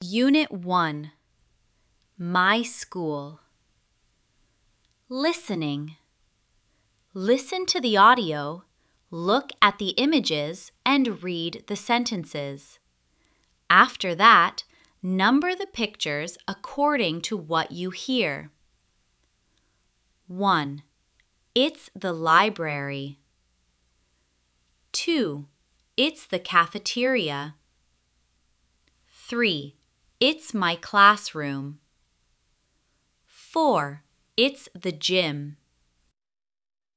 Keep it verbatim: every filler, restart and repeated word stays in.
Unit one, My School. Listening. Listen to the audio, look at the images, and read the sentences. After that, number the pictures according to what you hear. one. It's the library. two. It's the cafeteria. three. It's my classroom. four. It's the gym.